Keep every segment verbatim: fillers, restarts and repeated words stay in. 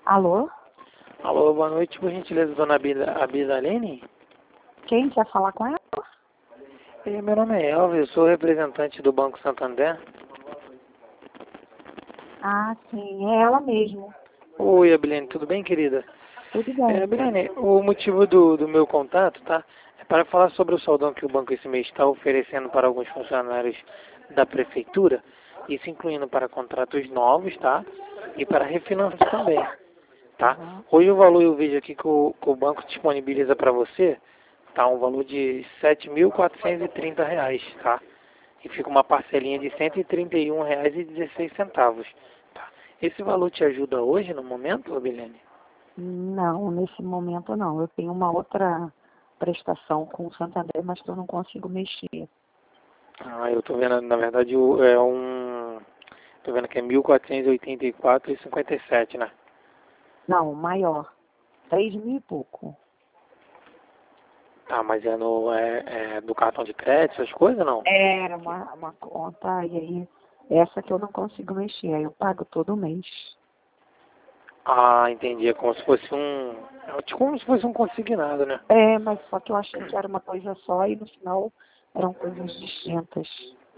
Alô? Alô, boa noite, por gentileza, dona Abida, Abidalene? Quem quer falar com ela? E, meu nome é Elvis, eu sou representante do Banco Santander. Ah, sim, é ela mesmo. Oi, Abilene, tudo bem, querida? Tudo É, bem. Abilene, o motivo do, do meu contato, tá? É para falar sobre o saldão que o banco esse mês está oferecendo para alguns funcionários da prefeitura, isso incluindo para contratos novos, tá? E para refinanciamento também, tá? Uhum. Hoje o valor eu vejo aqui que o, que o banco disponibiliza para você, tá? Um valor de sete mil quatrocentos e trinta reais, tá? E fica uma parcelinha de cento e trinta e um reais e dezesseis centavos, tá? Esse valor te ajuda hoje, no momento, Abilene? Não, nesse momento não. Eu tenho uma outra prestação com o Santander, mas que eu não consigo mexer. Ah, eu tô vendo, na verdade, o- é um... Tô vendo que é mil quatrocentos e oitenta e quatro reais e cinquenta e sete, né? Não, maior. Três mil e pouco. Tá, mas é, no, é, é do cartão de crédito, essas coisas, não? Era uma, uma conta, e aí essa que eu não consigo mexer. Aí eu pago todo mês. Ah, entendi. É como se fosse um... É tipo como se fosse um consignado, né? É, mas só que eu achei que era uma coisa só e no final eram coisas distintas.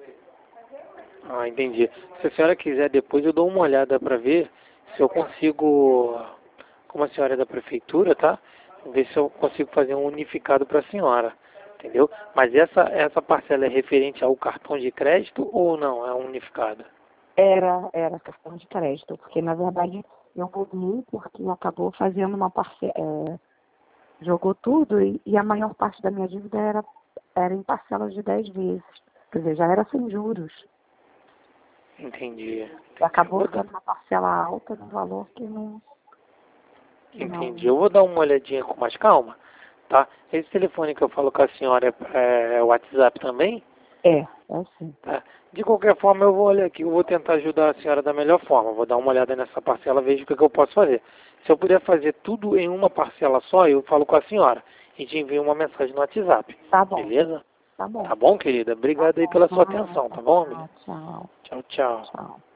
Ah, entendi. Se a senhora quiser, depois eu dou uma olhada para ver se eu consigo, como a senhora é da prefeitura, tá? Ver se eu consigo fazer um unificado para a senhora, entendeu? Mas essa, essa parcela é referente ao cartão de crédito ou não? É unificada? Era, era cartão de crédito, porque na verdade eu mudei porque acabou fazendo uma parcela, é, jogou tudo e, e a maior parte da minha dívida era, era em parcelas de dez vezes. Quer dizer, já era sem juros. Entendi. E acabou Vou dar, ficando uma parcela alta no valor que não, que entendi. não Eu vou dar uma olhadinha com mais calma, tá? Esse telefone que eu falo com a senhora é, é WhatsApp também? é, é assim. Tá. De qualquer forma, eu vou olhar aqui, eu vou tentar ajudar a senhora da melhor forma. Vou dar uma olhada nessa parcela, vejo o que, que eu posso fazer. Se eu puder fazer tudo em uma parcela só, eu falo com a senhora e te envio uma mensagem no WhatsApp. Tá bom, Beleza? tá bom. Tá bom, querida? Tá Obrigado aí bom, pela sua nada, atenção, tá bom, amiga? tá, tchau, Tchau, tchau. tchau.